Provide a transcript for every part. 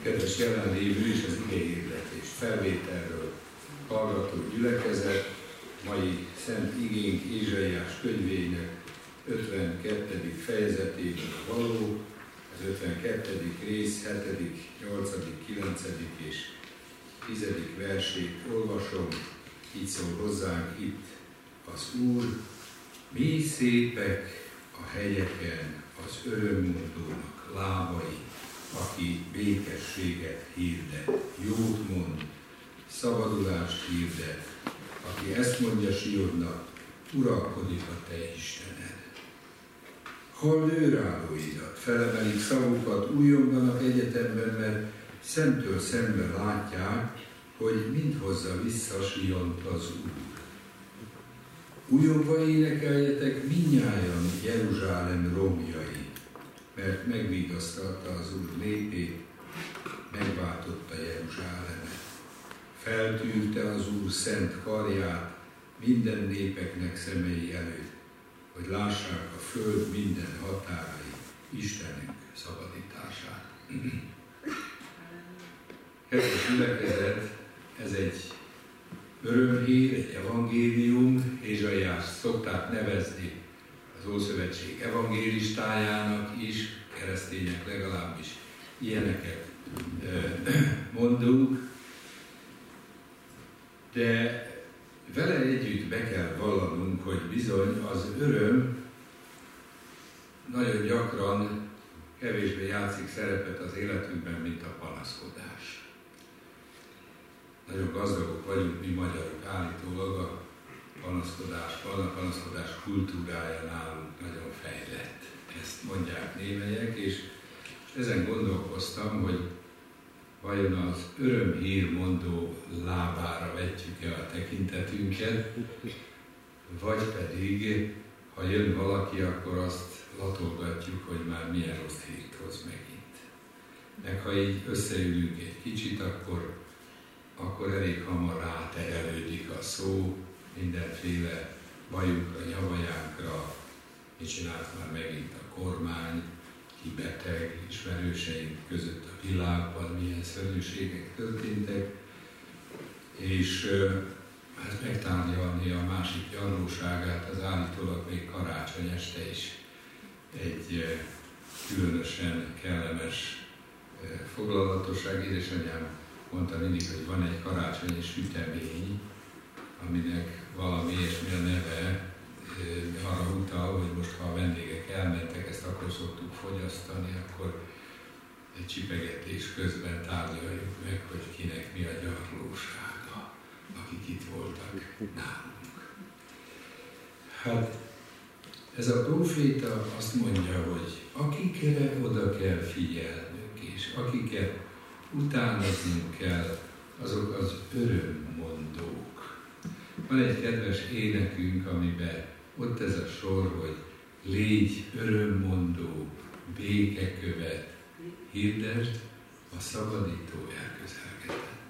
Kedves jelenlévő és az igehirdetés felvételről hallgató gyülekezet, mai szent igénk Ézsaiás könyvének 52. fejezetében való, az 52. rész 7., 8., 9. és 10. versét olvasom, így szól hozzánk itt az Úr: mi szépek a hegyeken az örömmondónak lábai, aki békességet hirdet, jót mond, szabadulást hirdet, aki ezt mondja Sionnak, uralkodik a te Istened. Halld őrádóidat, felemelik szavukat, újonganak egyetemben, mert szemtől szembe látják, hogy mind hozza vissza Siont az Úr. Újongva énekeljetek mindnyájan Jeruzsálem romjai, mert megvigasztalta az Úr népét, megváltotta Jeruzsálemet. Feltűrte az Úr szent karját minden népeknek szemei előtt, hogy lássák a föld minden határai Istenünk szabadítását. Kedves gyülekezet, ez egy örömhír, egy evangélium. Ézsaiást szokták nevezni az Ószövetség evangélistájának is, keresztények legalábbis ilyeneket mondunk, de vele együtt be kell vallanunk, hogy bizony az öröm nagyon gyakran kevésbé játszik szerepet az életünkben, mint a panaszkodás. Nagyon gazdagok vagyunk mi magyarok állítólag a panaszkodás kultúrája nálunk nagyon fejlett. Ezt mondják némelyek, és ezen gondolkoztam, hogy vajon az örömhírmondó lábára vetjük-e a tekintetünket, vagy pedig, ha jön valaki, akkor azt latolgatjuk, hogy már milyen rossz hírt hoz megint. Meg ha így összeülünk egy kicsit, akkor elég hamar ráterelődik a szó mindenféle bajunkra, nyavajánkra. Mit csinált már megint a kormány, ki beteg, ismerőseink között a világban, milyen szörnyűségek történtek, és hát megtárgyalni a másik gyarlóságát, az állítólag még karácsony este is egy különösen kellemes foglalatosság. Édesanyám mondta mindig, hogy van egy karácsonyi sütemény, aminek valami ilyesmi a neve, arra utal, hogy most ha a vendégek elmentek, ezt akkor szoktuk fogyasztani, akkor egy csipegetés közben tárgyaljuk meg, hogy kinek mi a gyarlósága, akik itt voltak nálunk. Hát ez a próféta azt mondja, hogy akikre oda kell figyelnünk, és akiket utánoznunk kell, azok az örömmondók. Van egy kedves énekünk, amiben ott ez a sor, hogy légy örömmondó, békekövet, hirdesd, a szabadító elközelgetett.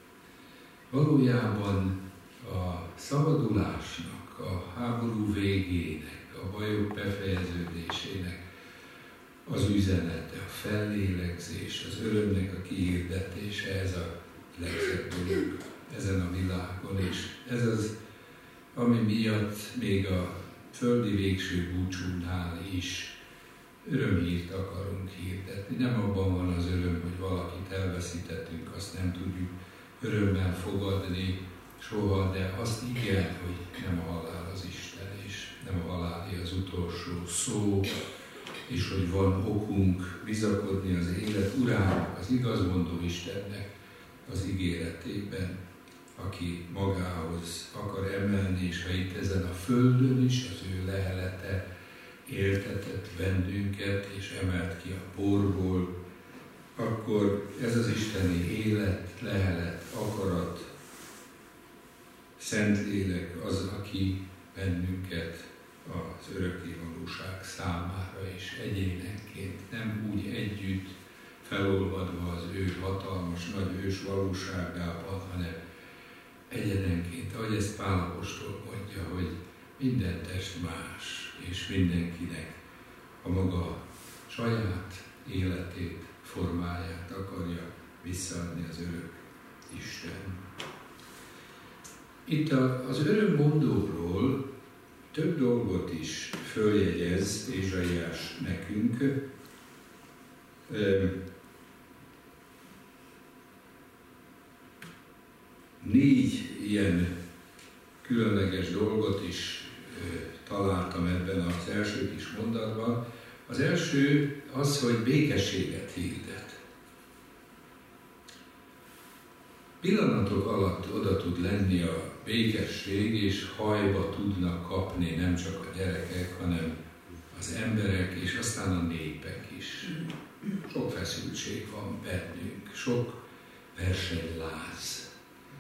Valójában a szabadulásnak, a háború végének, a bajok befejeződésének az üzenete, a fellélegzés, az örömnek a kihirdetése, ez a legszebb dolog ezen a világon, és ez az, ami miatt még a földi végső búcsúnál is örömhírt akarunk hirdetni. Nem abban van az öröm, hogy valakit elveszítettünk, azt nem tudjuk örömmel fogadni soha, de azt igen, hogy nem a halál az Isten, és nem a halálé az utolsó szó, és hogy van okunk bizakodni az élet urának, az igazmondó Istennek az ígéretében, aki magához akar emelni, és ha itt ezen a földön is az ő lehelete éltetett bennünket, és emelt ki a porból, akkor ez az isteni élet, lehelet, akarat, Szentlélek az, aki bennünket az örökké valóság számára is egyénenként, nem úgy együtt felolvadva az ő hatalmas, nagy ős valóságában, hanem egyenenként, ahogy ezt Pál apostol mondja, hogy minden test más, és mindenkinek a maga saját életét, formáját akarja visszaadni az örök Isten. Itt az örömmondóról több dolgot is följegyez Ézsaiás nekünk. 4 ilyen különleges dolgot is találtam ebben az első kis mondatban. Az első az, hogy békességet hirdet. Pillanatok alatt oda tud lenni a békesség, és hajba tudnak kapni nem csak a gyerekek, hanem az emberek, és aztán a népek is. Sok feszültség van bennünk, sok versenyláz,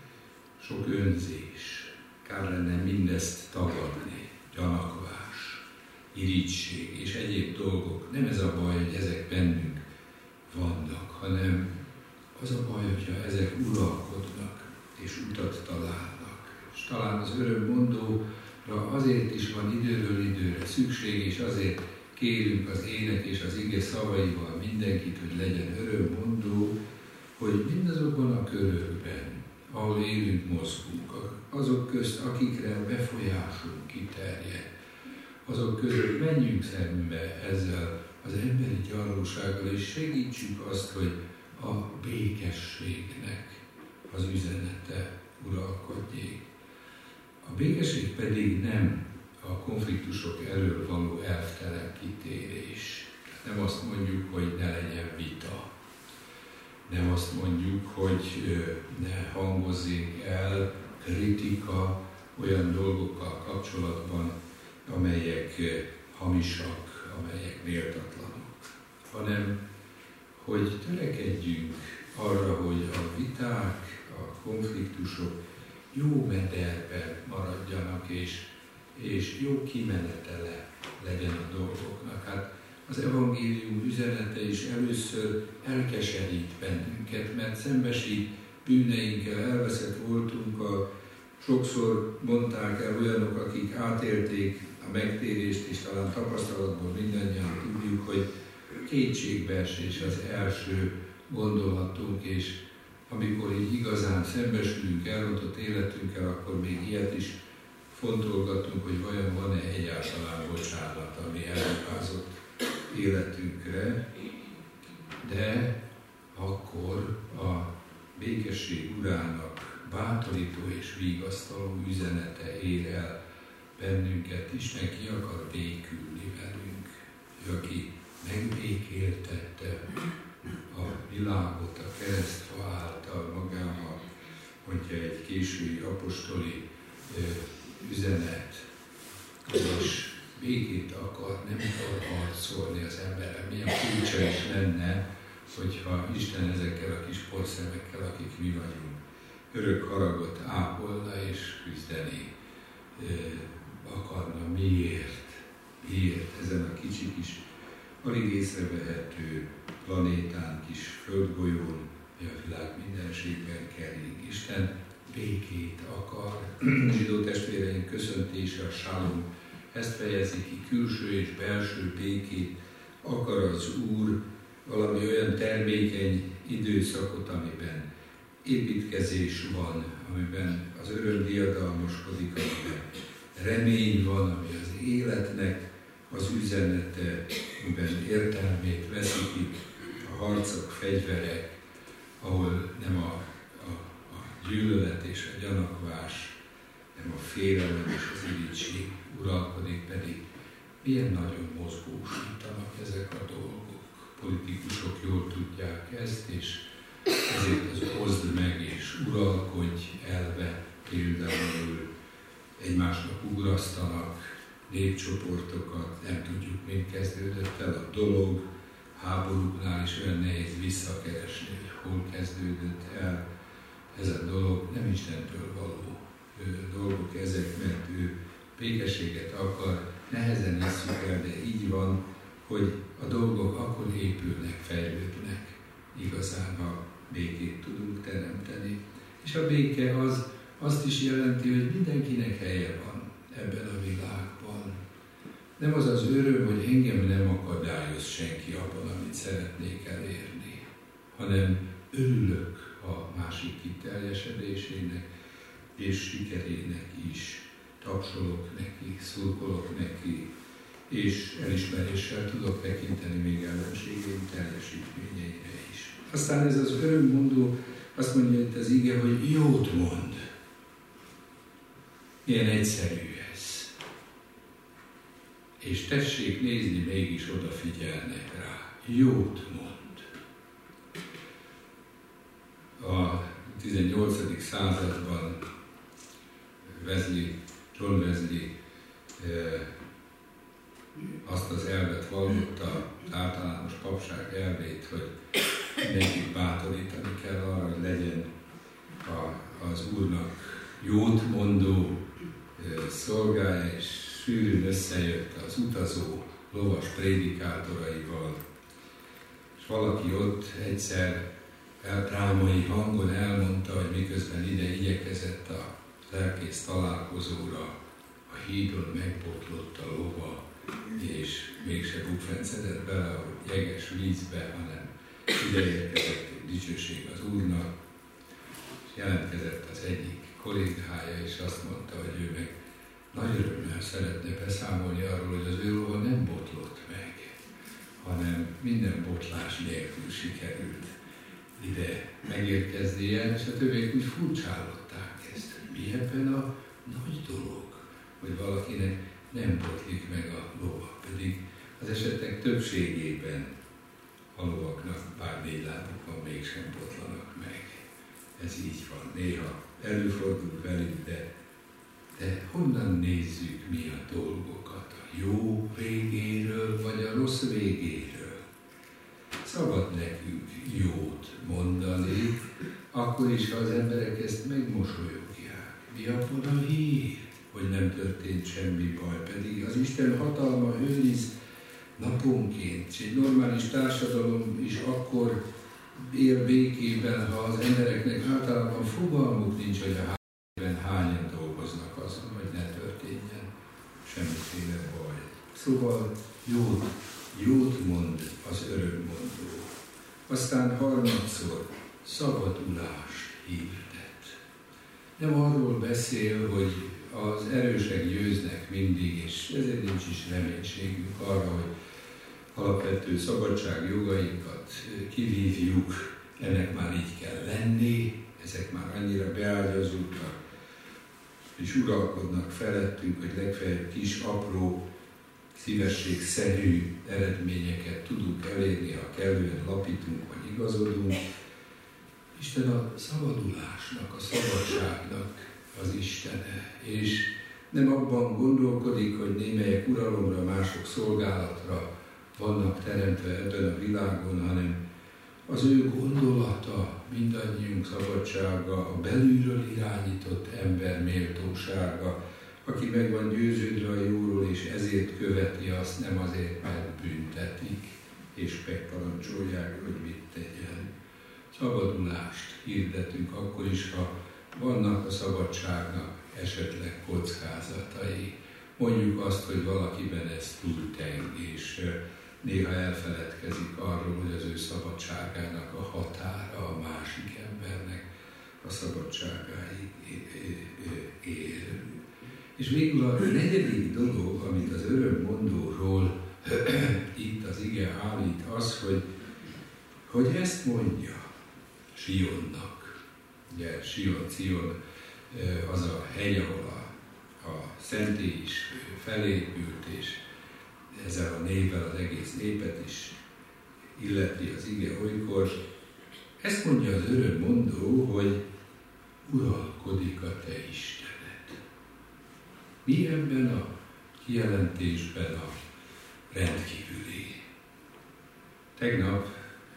sok önzés. Kár lenne mindezt tagadni, gyanakvás, irigység és egyéb dolgok. Nem ez a baj, hogy ezek bennünk vannak, hanem az a baj, hogyha ezek uralkodnak és utat találnak. És talán az örömmondóra azért is van időről időre szükség, és azért kérünk az ének és az ige szavaival mindenkit, hogy legyen örömmondó, hogy mindazokban a körökben, ahol élünk, mozgunk, azok közt, akikre a befolyásunk kiterjed, azok között menjünk szembe ezzel az emberi gyarlósággal, és segítsük azt, hogy a békességnek az üzenete uralkodjék. A békesség pedig nem a konfliktusok elől való elvtelen kitérés. Nem azt mondjuk, hogy ne legyen vita. Nem azt mondjuk, hogy ne hangozzék el kritika olyan dolgokkal kapcsolatban, amelyek hamisak, amelyek méltatlanok, hanem hogy törekedjünk arra, hogy a viták, a konfliktusok jó mederben maradjanak, és jó kimenetele legyen a dolgoknak. Hát az evangélium üzenete is először elkeserít bennünket, mert szembesít bűneinkkel, elveszett voltunk, sokszor mondták el olyanok, akik átélték a megtérést, és talán tapasztalatból mindannyian tudjuk, hogy kétségbeesés az első gondolatunk, és amikor így igazán szembesülünk elrontott életünkkel, akkor még ilyet is fontolgatunk, hogy vajon van-e egyáltalán bocsánat, ami elruházott életünkre, de akkor a békesség urának bátorító és vigasztaló üzenete ér el bennünket. Isten ki akar békülni velünk, ő, aki megbékéltette a világot a keresztfa által magával, mondja egy késői apostoli üzenet, és békét akar, nem akar harcolni az emberrel. Milyen furcsa is lenne, hogyha Isten ezekkel a kis porszemekkel, akik mi vagyunk, örök haragot ápolna és küzdeni akarna. Miért? Miért ezen a kicsi kis, alig észrevehető planétán, kis földgolyón, ami a világ mindenségben kering? Isten békét akar. Zsidó testvéreink köszöntése, a shalom, ezt fejezi ki, külső és belső békét akar az Úr, valami olyan termékeny időszakot, amiben építkezés van, amiben az öröm diadalmaskodik, amiben remény van, ami az életnek az üzenete, amiben értelmét veszik itt a harcok, fegyverek, ahol nem a gyűlölet és a gyanakvás, nem a félelem és az irigység uralkodik, pedig milyen nagyon mozgósítanak ezek a dolgok. Politikusok jól tudják ezt, és ezért az oszd meg és uralkodj elve például egymásnak ugrasztanak népcsoportokat, nem tudjuk, mint kezdődött el a dolog, háborúknál is olyan nehéz visszakeresni, hogy hol kezdődött el ez a dolog, nem Istentől való dolgok ezek, mert ő békességet akar, nehezen hiszük el, de így van, hogy a dolgok akkor épülnek, fejlődnek igazán, ha békét tudunk teremteni. És a béke azt is jelenti, hogy mindenkinek helye van ebben a világban. Nem az az öröm, hogy engem nem akadályoz senki abban, amit szeretnék elérni, hanem örülök a másik kiteljesedésének és sikerének is. Tapsolok neki, szurkolok neki, és elismeréssel tudok tekinteni még ellenségeim teljesítményeire is. Aztán ez az örömmondó, azt mondja itt az ige, hogy jót mond. Milyen egyszerű ez. És tessék nézni, mégis odafigyelnek rá. Jót mond. A 18. században John Wesley azt az elvet vallotta, az általános papság elvét, hogy mindenkit bátorítani kell arra, hogy legyen az Úrnak jót mondó szolgája, és sűrűn összejött az utazó lovas prédikátoraival. És valaki ott egyszer drámai hangon elmondta, hogy miközben ide igyekezett a lelkész találkozóra, a hídon megbotlott a lova, és mégse bukfencedett bele a jeges vízbe, hanem ide érkezett egy dicsőség az Úrnak, és jelentkezett az egyik kollégája, és azt mondta, hogy ő meg nagy örömmel szeretne beszámolni arról, hogy az ő lova nem botlott meg, hanem minden botlás nélkül sikerült ide megérkeznie, és a többiek úgy furcsálották ezt, hogy mi ebben a nagy dolog, hogy valakinek nem botlik meg a lova, pedig az esetek többségében a lovaknak bár 4 lábuk van, mégsem botlanak meg. Ez így van. Néha előfordul velük, de honnan nézzük mi a dolgokat? A jó végéről, vagy a rossz végéről? Szabad nekünk jót mondani, akkor is, ha az emberek ezt megmosolyogják. Mi abban a hír, hogy nem történt semmi baj, pedig az Isten hatalma őriz naponként, és egy normális társadalom is akkor él békében, ha az embereknek általában fogalmuk nincs, hogy a hányban hányan dolgoznak azon, hogy ne történjen semmiféle baj. Szóval jót mond az örömmondó. Aztán harmadszor szabadulást hirdet. Nem arról beszél, hogy az erősek győznek mindig, és ezért nincs is reménységünk arra, hogy alapvető szabadságjogainkat kivívjuk, ennek már így kell lenni, ezek már annyira beágyazultak, és uralkodnak felettünk, hogy legfeljebb kis, apró, szívességszerű eredményeket tudunk elérni, ha kellően lapítunk vagy igazodunk. Isten a szabadulásnak, a szabadságnak az Istene, és nem abban gondolkodik, hogy némelyek uralomra, mások szolgálatra vannak teremtve ebben a világon, hanem az ő gondolata, mindannyiunk szabadsága, a belülről irányított ember méltósága, aki meg van győződve a jóról, és ezért követi azt, nem azért, mert büntetik, és megparancsolják, hogy mit tegyen. Szabadulást hirdetünk akkor is, ha vannak a szabadságnak esetleg kockázatai. Mondjuk azt, hogy valakiben ez túlteng, és néha elfeledkezik arról, hogy az ő szabadságának a határa a másik embernek a szabadságáig ér. És végül a 4. dolog, amit az örömmondóról itt az ige állít, az, hogy ezt mondja Sionnak. Ugye Sion az a hegy, ahol a szentély is felépült, és ezzel a névvel az egész népet is illeti az ige olykor. Ezt mondja az örömmondó, hogy uralkodik a te Istened. Mi ebben a kijelentésben a rendkívüli? Tegnap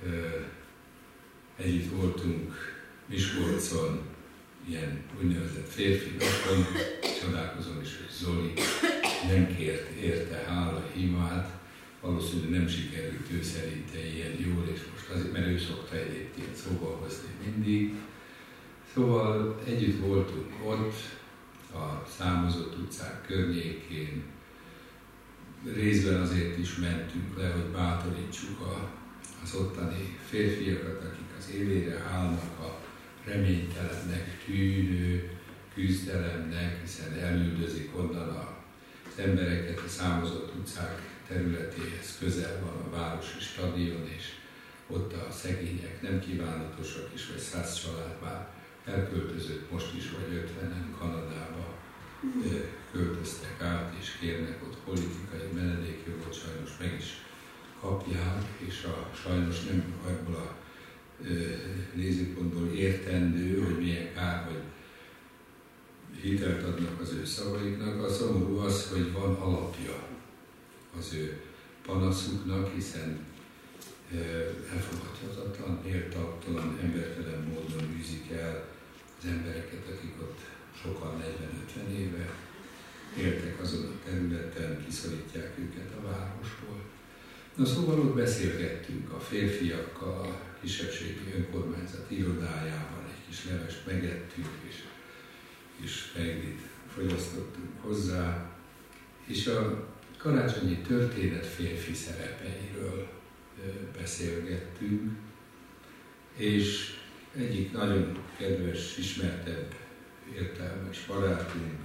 együtt voltunk Miskolcon, ilyen úgynevezett férfi napon, csodálkozom is, hogy Zoli nem kért érte hála himát, valószínűleg nem sikerült ő szerinte ilyen jól, és most azért, mert ő szokta egyébként szóba hozni mindig. Szóval együtt voltunk ott, a számozott utcák környékén, részben azért is mentünk le, hogy bátorítsuk az ottani férfiakat, akik az élére állnak a reménytelennek tűnő küzdelemnek, hiszen elüldözik onnan az embereket a számozott utcák területéhez, közel van a városi stadion, és ott a szegények nem kívánatosak is, vagy 100 család már elköltözött most is, vagy 50-en Kanadába költöztek át, és kérnek ott politikai menedékjogot, sajnos meg is kapják, és sajnos nem abból a nézőpontból értendő, hogy milyen kár, hogy hitelt adnak az ő szavaiknak. A szomorú az, hogy van alapja az ő panaszuknak, hiszen elfogadhatatlan, méltatlan, embertelen módon űzik el az embereket, akik ott sokan 40-50 éve éltek azon a területen, kiszorítják őket a városból. Na szóval ott beszélgettünk a férfiakkal, a kisebbségi önkormányzat irodájában, egy kis levest megettünk, és meglit fogyasztottunk hozzá, és a karácsonyi történet férfi szerepeiről beszélgettünk, és egyik nagyon kedves, ismertebb, értelmes barátunk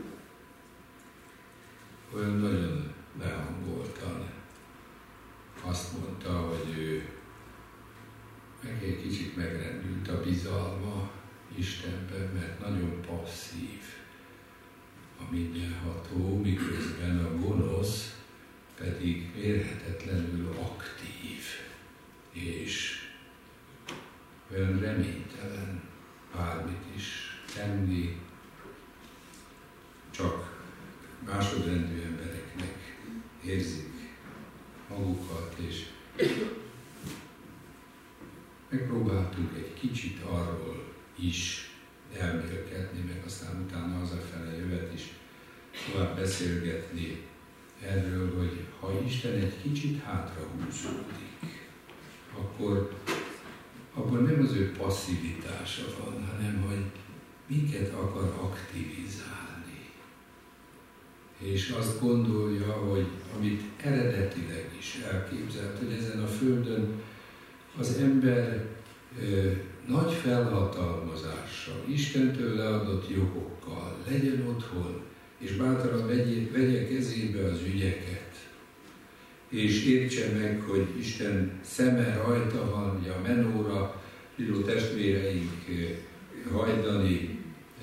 olyan nagyon lehangoltan azt mondta, hogy ő meg egy kicsit megrendült a bizalma Istenben, mert nagyon passzív a mindenható, miközben a gonosz pedig mérhetetlenül aktív, és olyan reménytelen bármit is tenni, csak másodrendű embereknek érzik magukat, és megpróbáltunk egy kicsit arról is elmélkedni, meg aztán utána hazafele jövet is tovább beszélgetni erről, hogy ha Isten egy kicsit hátrahúzódik, akkor abban nem az ő passzivitása van, hanem hogy minket akar aktivizálni. És azt gondolja, hogy amit eredetileg is elképzelt, hogy ezen a földön az ember nagy felhatalmazással, Istentől leadott jogokkal legyen otthon, és bátran vegye kezébe az ügyeket, és értse meg, hogy Isten szeme rajta van, ugye a menóra, zsidó testvéreink hajdani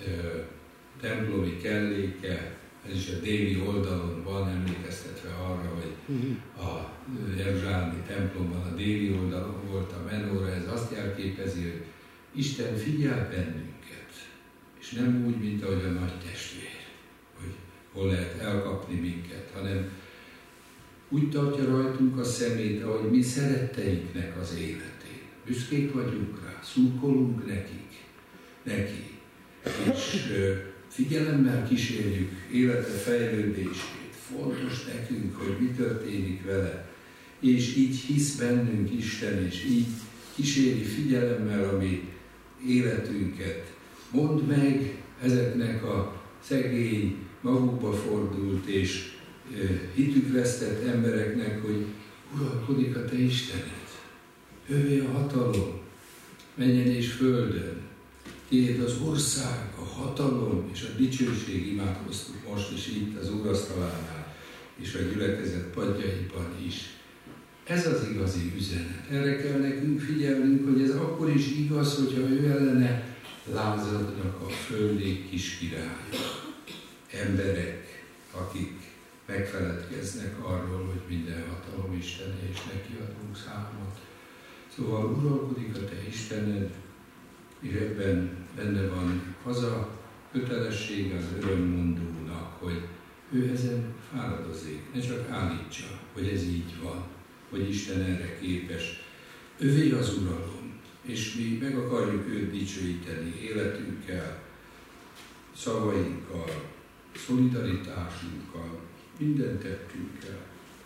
templomi kelléke, ez is a déli oldalon van, emlékeztetve arra, hogy a jeruzsálemi templomban a déli oldalon volt a menóra, ez azt jelképezi, hogy Isten figyel bennünket, és nem úgy, mint ahogy a nagy testvér, hogy hol lehet elkapni minket, hanem úgy tartja rajtunk a szemét, ahogy mi szeretteinknek az életén. Büszkék vagyunk rá, szurkolunk neki, és figyelemmel kísérjük élete fejlődését. Fontos nekünk, hogy mi történik vele, és így hisz bennünk Isten, és így kíséri figyelemmel a mi életünket. Mondd meg ezeknek a szegény, magukba fordult és hitük vesztett embereknek, hogy uralkodik a te Istened. Övé a hatalom, menjen és földön. Tiéd az ország, a hatalom és a dicsőség, imádkoztuk most is itt az úrasztalánál és a gyülekezet padjaiban is. Ez az igazi üzenet. Erre kell nekünk figyelnünk, hogy ez akkor is igaz, hogyha ő ellene lázadnak a földi kiskirályok. Emberek, akik megfeledkeznek arról, hogy minden hatalom Istené, és neki adunk számot. Szóval uralkodik a te Istened, és ebben benne van az a kötelessége az örömmondónak, hogy ő ezen fáradozik, ne csak állítsa, hogy ez így van, hogy Isten erre képes. Övé az uralom, és mi meg akarjuk őt dicsőíteni életünkkel, szavainkkal, szolidaritásunkkal, minden tettünkkel.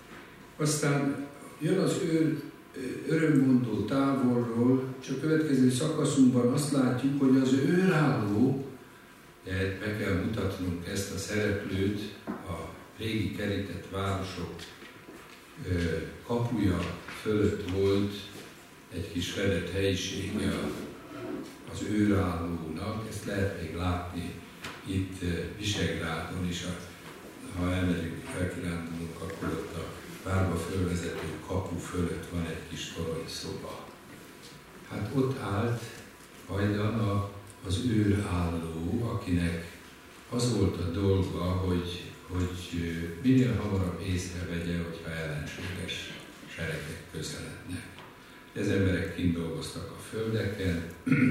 Aztán jön az ő örömmondó távolról, és a következő szakaszunkban azt látjuk, hogy az őrálló, de meg kell mutatnunk ezt a szereplőt, a régi kerített városok kapuja fölött volt egy kis fedett helyisége az őrállónak, ezt lehet még látni itt Visegrádon is, ha elmegyünk, elkirándulunk, akkor ott a várba fölvezető kapu fölött van egy kis toronyszoba. Hát ott állt hajdan az őrálló, akinek az volt a dolga, hogy minél hamarabb észrevegye, hogyha ellenséges seregek közelednek. Az emberek kint dolgoztak a földeken,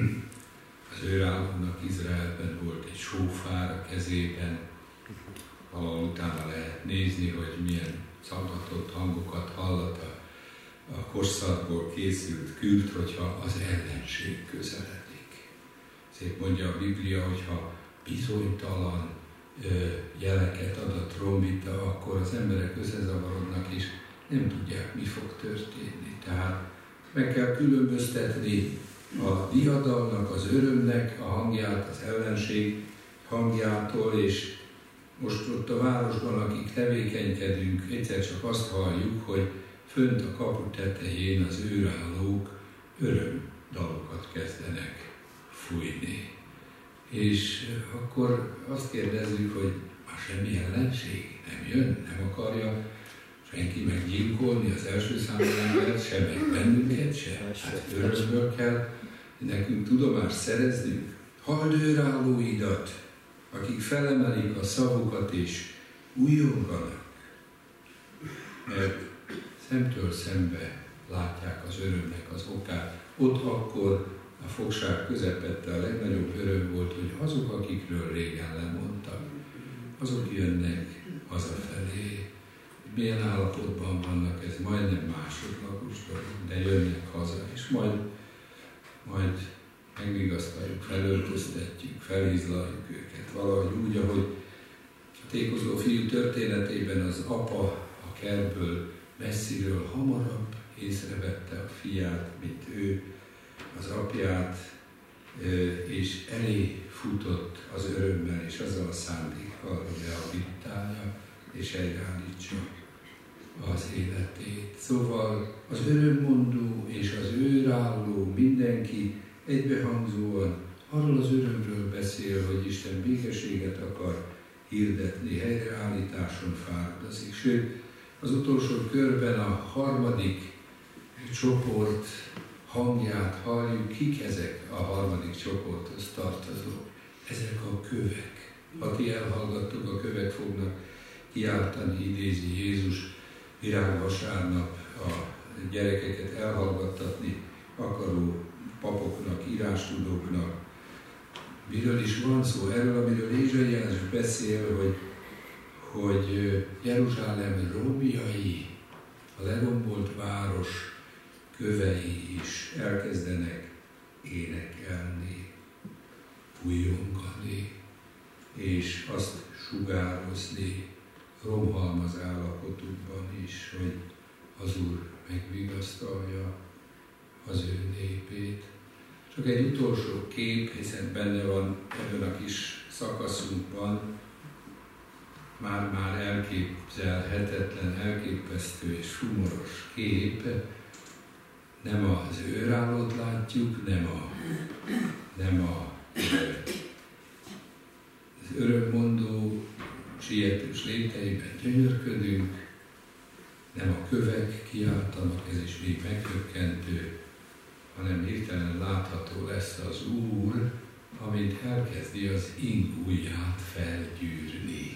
az őrállónak Izraelben volt egy sófár a kezében, valahol utána lehet nézni, hogy milyen szaggatott hangokat hallat a kosszatból készült kürt, hogyha az ellenség közeledik. Szép mondja a Biblia, hogyha bizonytalan jeleket ad a trombita, akkor az emberek összezavarodnak, és nem tudják, mi fog történni. Tehát meg kell különböztetni a diadalnak, az örömnek a hangját, az ellenség hangjától, és most ott a városban, akik tevékenykedünk, egyszer csak azt halljuk, hogy fönt a kapu tetején az őrállók örömdalokat kezdenek fújni. És akkor azt kérdezzük, hogy már semmi ellenség nem jön, nem akarja senki meggyilkolni az első számú embert, se meg bennünket se. Hát örömből kell nekünk tudomást szereznünk. Halld őrállóidat, akik felemelik a szavukat és újonganak, mert szemtől szembe látják az örömnek az okát. Ott akkor a fogság közepette a legnagyobb öröm volt, hogy azok, akikről régen lemondtak, azok jönnek hazafelé. Milyen állapotban vannak, ez majdnem másodlagos dolog, de jönnek haza, és majd megvigasztaljuk, felöltöztetjük, felhízlaljuk őket. Valahogy úgy, ahogy a tékozó fiú történetében az apa a kertből messziről hamarabb észrevette a fiát, mint ő az apját, és elé futott az örömmel és azzal a szándékkal, hogy rehabilitálja és helyreállítsa az életét. Szóval az örömmondó és az őrálló mindenki egybehangzóan arról az örömről beszél, hogy Isten békességet akar hirdetni, helyreállításon fáradozik. Sőt, az utolsó körben a harmadik csoport hangját halljuk, kik ezek a harmadik csoporthoz tartozók. Ezek a kövek. Ha ti elhallgattok, a kövek fognak kiáltani, idézi Jézus virágvasárnap a gyerekeket elhallgattatni akaró papoknak, írástudóknak. Miről is van szó? Erről, amiről Ézsaiás beszél, hogy Jeruzsálem romjai, a lerombolt város kövei is elkezdenek énekelni, újongani, és azt sugározni romhalmaz állapotukban is, hogy az Úr megvigasztalja az ő népét. Csak egy utolsó kép, hiszen benne van ebben a kis szakaszunkban, már elképzelhetetlen, elképesztő és humoros kép. Nem az őrállót látjuk, nem az örömmondó sietős léteiben gyönyörködünk, nem a kövek kiáltanak, ez is még megkökkentő, hanem hirtelen látható lesz az Úr, amint elkezdi az ingújját felgyűrni.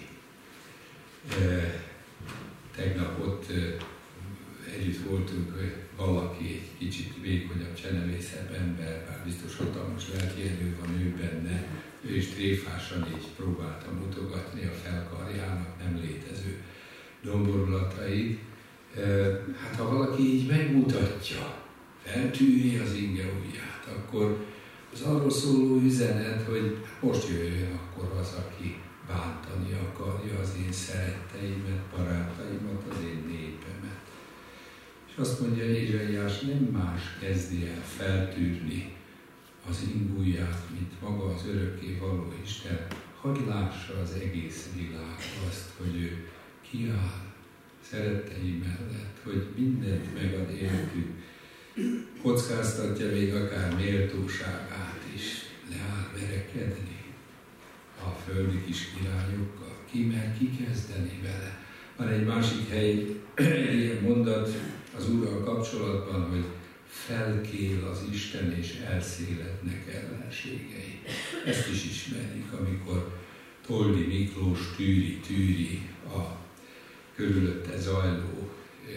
Tegnap ott együtt voltunk, hogy valaki egy kicsit vékonyabb, csenevészebb ember, bár biztos hatalmas lelki erő van ő benne, ő is tréfásan így próbálta mutogatni a felkarjának nem létező domborulatait. Hát ha valaki így megmutatja, feltűri az inge ujját, akkor az arról szóló üzenet, hogy most jöjjön akkor az, aki bántani akarja az én szeretteimet, barátaimat, az én népemet. És azt mondja Ézsaiás, nem más kezdi el feltűrni az ingújját, mint maga az örökké való Isten, hadd lássa az egész világ azt, hogy ő kiáll szerettei mellett, hogy mindent megad értük, kockáztatja még akár méltóságát is, leáll verekedni a földi kis királyokkal. Ki mer kikezdeni vele? Van egy másik hely, egy ilyen mondat az Úrral kapcsolatban, hogy felkél az Isten és elszélednek ellenségei. Ezt is ismerjük, amikor Toldi Miklós tűri a körülötte zajló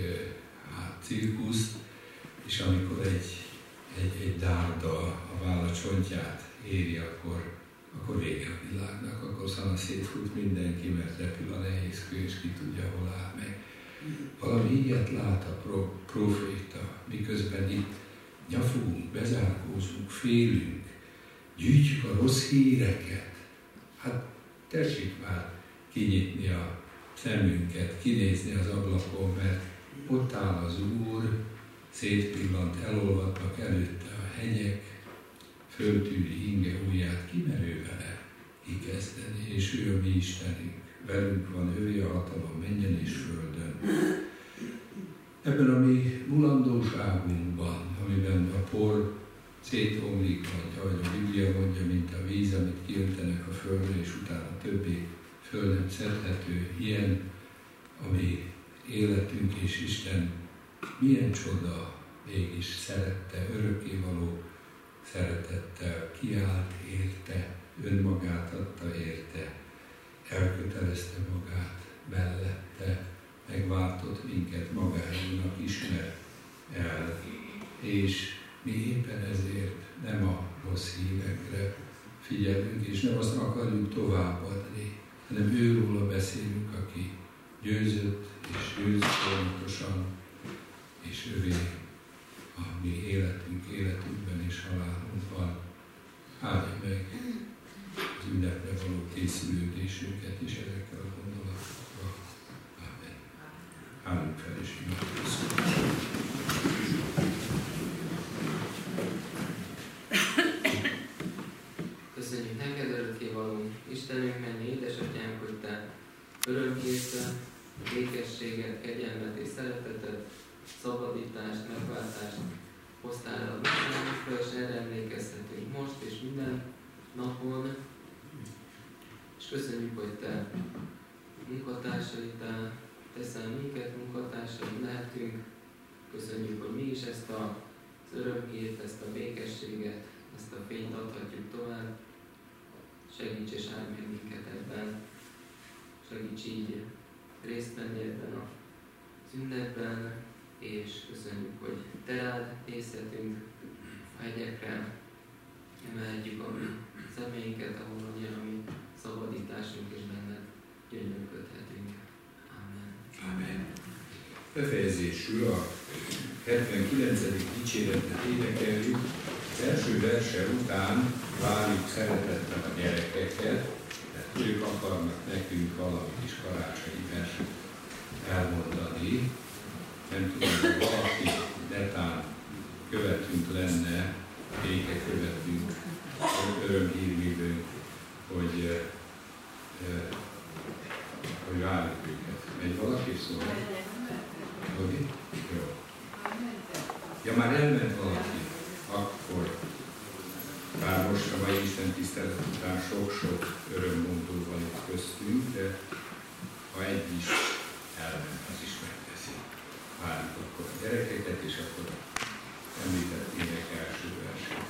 cirkuszt, és amikor egy dárda a válla csontját éri, akkor vége a világnak, akkor szana szétfut mindenki, mert repül a nehézkő, és ki tudja, hol áll meg. Valami ilyet lát a proféta, miközben itt nyafogunk, bezárkózunk, félünk, gyűjtjük a rossz híreket. Hát tessék már kinyitni a szemünket, kinézni az ablakon, mert ott áll az Úr, szétpillant, elolvadnak előtte a hegyek, föltűri inge ujját, ki merő vele kikezdeni, és ő a mi Istenünk, velünk van, ővé a hatalom mennyen és földön. Ebben a mi mulandóságunkban, amiben a por szétomlik, vagy ahogy a Biblia mondja, mint a víz, amit kiöntenek a földre, és utána többé föl nem szedhető, ilyen a mi életünk, és Isten milyen csoda, mégis szerette, örökkévaló szeretettel kiállt érte, önmagát adta érte, elkötelezte magát mellette, megváltott minket magának, ismer el, és mi éppen ezért nem a rossz hírekre figyelünk, és nem azt akarjuk továbbadni, hanem őróla beszélünk, aki győzött és győz folyamatosan, és ővé a mi életünkben és halálunkban. Áldja meg az ünnepre való készülődésünket is ezekkel a gondolatokkal. Ámen. Állunk fel és imádkozzunk. Köszönjük neked, örökkévaló Istenünk, mennyi édesatyánk, hogy te örömkészre, békességet, kegyelmet és szeretetet, szabadítást, megváltást hoztál el a mindenünkről, és erre emlékezhetünk most és minden napon. És köszönjük, hogy te munkatársaitá teszel minket, munkatársaid lehetünk. Köszönjük, hogy mi is ezt az örömhírt, ezt a békességet, ezt a fényt adhatjuk tovább. Segíts és áld meg minket ebben. Segíts így részt venni ebben az ünnepben, és köszönjük, hogy te rád nézhetünk a hegyekre, emelhetjük a mi személyünket, ahol olyan a mi szabadításunk, és benned gyönyörködhetünk. Amen. Amen. Befejezésül a 79. dicséretet énekeljük. Az első verse után várjuk szeretettel a gyerekeket, mert ők akarnak nekünk valami kis karácsonyi verset elmondani. Nem tudom, hogy valaki netán követünk lenne, békekövetünk, örömhírvívőnk, hogy várjuk őket. Megy valaki szól? Oké? Jó. Ja, már elment valaki, akkor bár most a mai Isten tisztelet után sok-sok örömmondó van itt köztünk, de ha egy is elment, az is megteszi. Várjuk akkor a gyerekeket, és akkor említett ének első versét.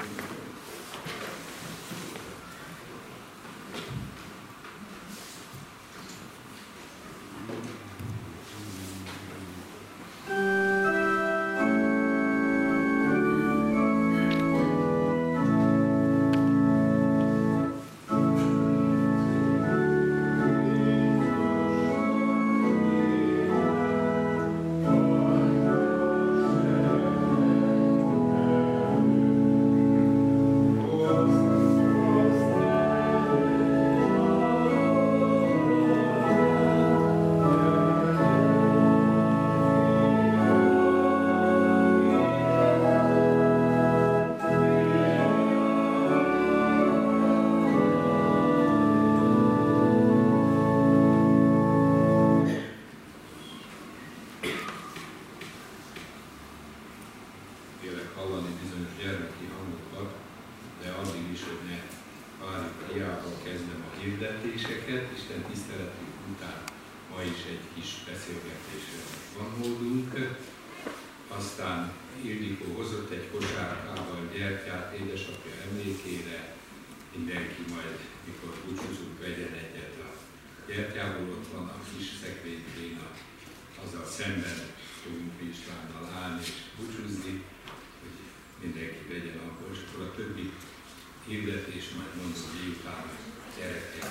hirdetéseket, Isten tiszteletünk után ma is egy kis beszélgetésre van módunk. Aztán Ildikó hozott egy kosárkával gyertyát édesapja emlékére, mindenki majd, mikor búcsúzunk, vegyen egyet a gyertyából, ott van a kis szekrénykén, azzal szemben fogunk Istvánnal állni és búcsúzni, hogy mindenki vegyen abból, és akkor a többi hirdetés majd mondom, miután a gyerekek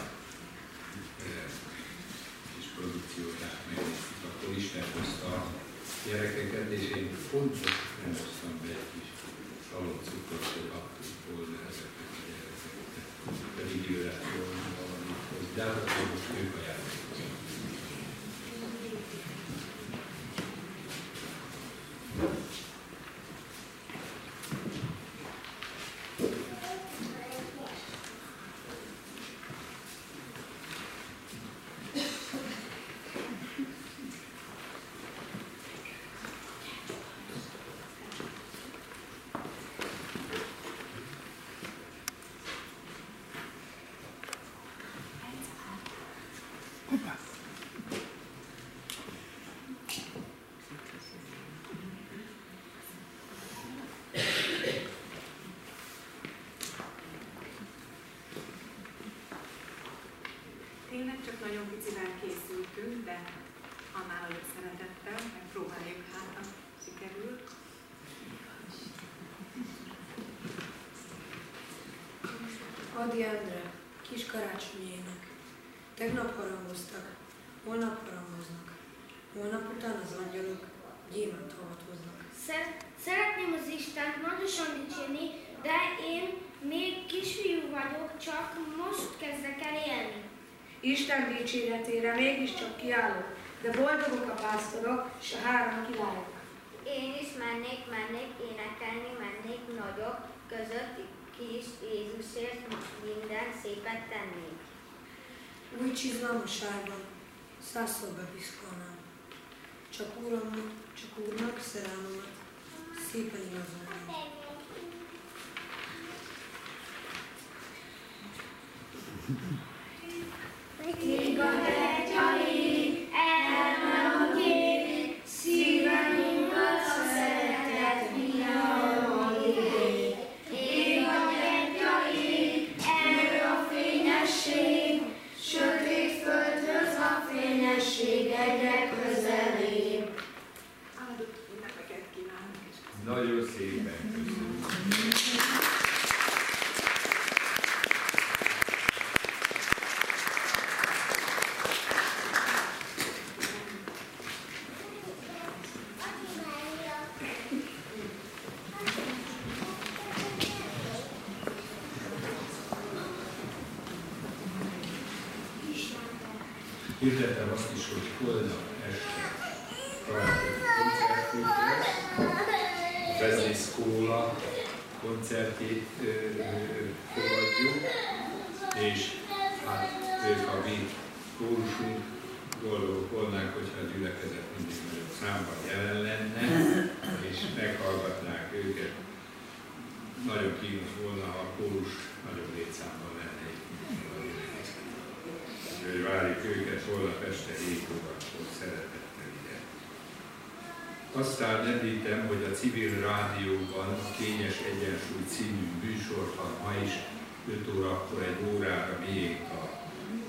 és produkcióját megnéztük, akkor Isten hozta a gyerekeket, és én pont nem hoztam be egy kis szaloncukrot, hogy adtuk volna ezeket a gyerekeket, pedig ő lett volna valamit hozni, de hát akkor most ők a játékot. Tényleg csak nagyon picivel készültünk, de annál nagyobb szeretettel megpróbáljuk, hát ha sikerül. Adi Endre, kis karácsonyi ének. Tegnap harangoztak, holnap harangoznak. Holnap után az angyalok gyémánt havat hoznak. Szeretném az Istent nagyosan dicsérni, de én még kisfiú vagyok, csak most kezdek el élni. Isten dicséretére mégiscsak kiállok, de boldogok a pásztorok és a 3 királyok. Én is mennék énekelni, mennék nagyok között, kis Jézusért minden szépet tennék. Új csizmám a sárban, 100-szor bepiszkolnám. Csak Úrnak szerelmemet szépen igazolnám. Ég a gyertyai, elmen a kép, szívemunkat a szeretet világon ég. Ég a gyertyai, erő a fényesség, sötét földhöz a fényesség egyre közelébb. Áldott ünnepeket kívánok! Nagyon szépen köszönöm. Hirdetem azt is, hogy holnap este karácsonyi koncertünk lesz. A Wesley Szkóla koncertjét fogadjuk, és hát ők a mi kórusunk, boldogok volnánk, hogyha a gyülekezet mindig nagyobb számban jelen lenne, és meghallgatnák őket. Nagyon kínos volna, ha a kórus nagyobb létszámban lenne itt. Úgyhogy várjuk őket holnap este 7 órakor szeretettel ide. Aztán említem, hogy a Civil Rádióban a Kényes Egyensúly című műsor van ma is 5 órakor egy órára miénk a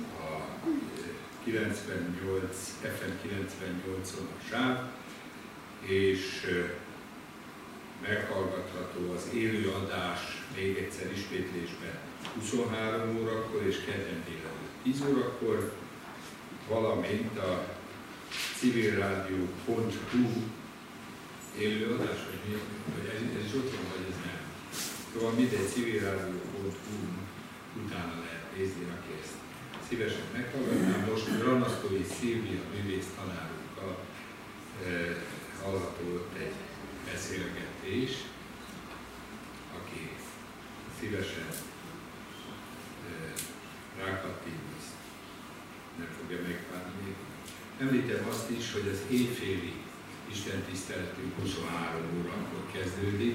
98, FM 98-on a sáv, és meghallgatható az élő adás még egyszer ismétlésben 23 órakor és kedden délelőtt 10 órakor, valamint a civilradio.hu élőadás, vagy ez is ott van, vagy ez nem. Szóval mindegy, civilradio.hu utána lehet nézni, aki ezt szívesen meghallgatnám. Most Ranasztói Szilvia művész tanárunkkal hallható egy beszélgetés, aki szívesen rákattint, nem fogja megbánni. Említem azt is, hogy az éjféli Isten tiszteletünk 23 órakor kezdődik,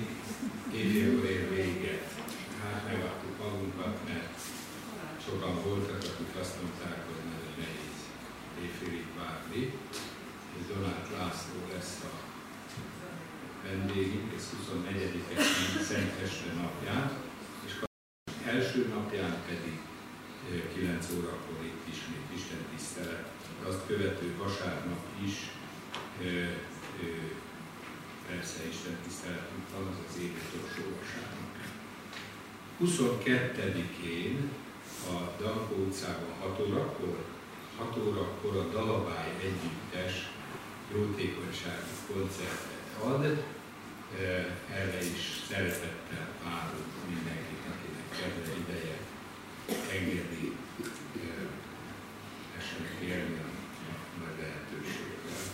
éjfélkor ér véget. Hát megadtuk magunkat, mert sokan voltak, akik este napján, és első napján pedig 9 órakor itt ismét Isten tisztelet. Azt követő vasárnap is persze Isten tiszteletünk van, az az év utolsó vasárnap. 22-én a Dalkó utcában 6 órakor a Dalabály együttes jótékonysági koncertet ad. Erre is szeretettel várunk mindenkit, akinek kedve ideje engedi esetleg élni a nagy lehetőséggel.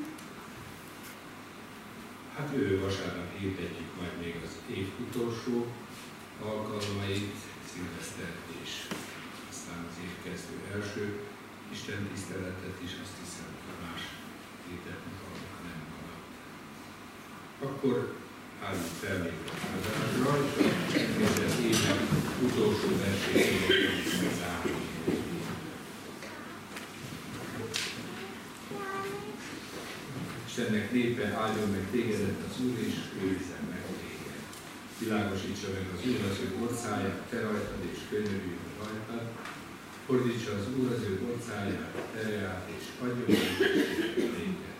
Hát jövő vasárnap hirdetjük majd még az év utolsó alkalmait, szilvesztert és aztán az évkezdő első Isten tiszteletet is, azt hiszem, hogy más hirdetni valók nem maradt. Akkor álljuk fel még az áldásra, és az éven utolsó versét fogjuk zárni. Istennek népe áldjon meg tégedet az Úr, és őrizzen meg téged. Világosítsa meg az Úr az ő orcáját, te rajtad, és könyörüljön rajtad. Fordítsa az Úr az ő orcáját, te reát, és adjon meg téged.